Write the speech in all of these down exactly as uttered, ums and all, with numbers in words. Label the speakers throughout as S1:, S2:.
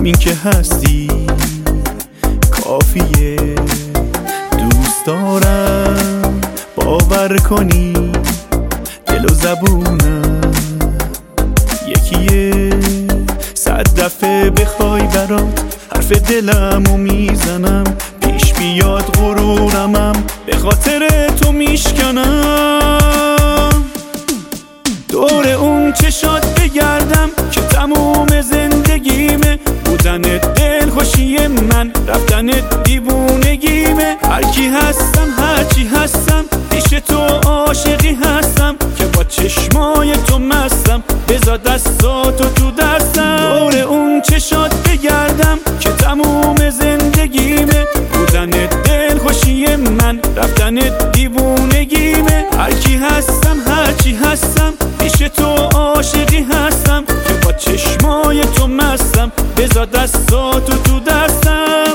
S1: همین که هستی کافیه. دوست دارم باور کنی دل و زبونم یکیه. صد دفعه بخوای برات حرف دلمو میزنم، پیش بیاد غرورمم به خاطر تو میشکنم. دور اون چشات بگردم که تموم زندگیمه، بودن دل خوشی من رفتن دیوونگیمه. هرکی هستم هرچی هستم پیش تو عاشقی هستم، که با چشمای تو مستم بذار دستاتو تو دستم. دور اون چشات بگردم که تموم زندگیمه، بودن دل خوشی من رفتن دیوونگیمه. هرکی هستم هرچی هستم پیش تو عاشقی هستم، که با چشمای تو مستم بذار دستاتو تو دستم.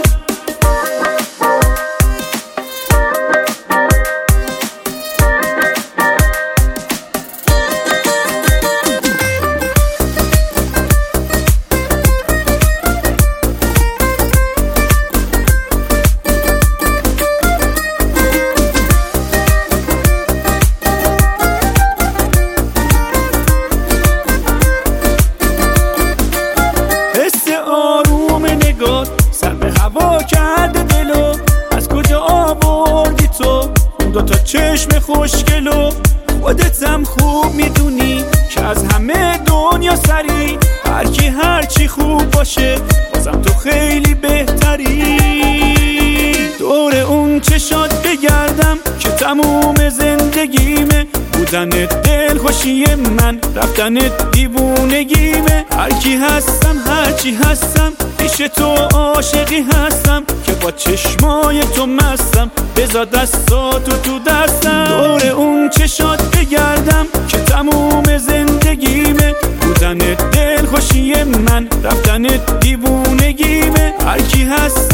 S1: سر به هوا کرده دلو، از کجا آوردی تو اون دوتا چشم خوشگلو؟ خودتم خوب میدونی که از همه دنیا سری، هرکی هرچی خوب باشه بازم تو خیلی بهتری. دور اون چشات بگردم که تموم زندگیمه، بودن دل خوشی من رفتن دیوونگیمه. هرکی هستم هرچی هستم پیش تو عاشقی هستم، که با چشمای تو مستم بذار دستاتو تو دستم. دور اون چشات بگردم که تموم زندگیمه، بودن دل خوشی من رفتن دیوونگیمه. هرکی هست